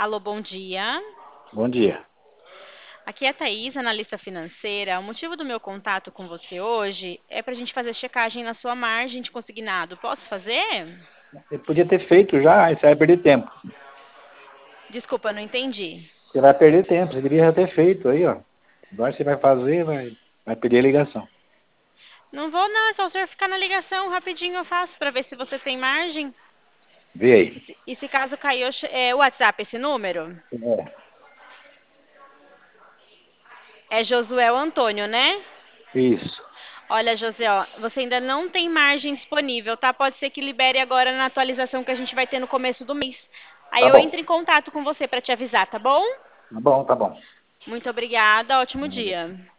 Alô, bom dia. Bom dia. Aqui é a Thaís, analista financeira. O motivo do meu contato com você hoje é para a gente fazer checagem na sua margem de consignado. Posso fazer? Você podia ter feito já, aí você vai perder tempo. Desculpa, não entendi. Você vai perder tempo, você deveria já ter feito aí, ó. Agora você vai fazer, vai perder a ligação. Não vou, não. É só o senhor ficar na ligação. Rapidinho eu faço para ver se você tem margem. Vê E aí. se caso cair, é o WhatsApp esse número? É Josué Antônio, né? Isso. Olha, José, ó, você ainda não tem margem disponível, tá? Pode ser que libere agora na atualização que a gente vai ter no começo do mês. Aí Tá eu bom. entro em contato com você para te avisar, tá bom? Tá bom, tá bom. Muito obrigada, ótimo dia.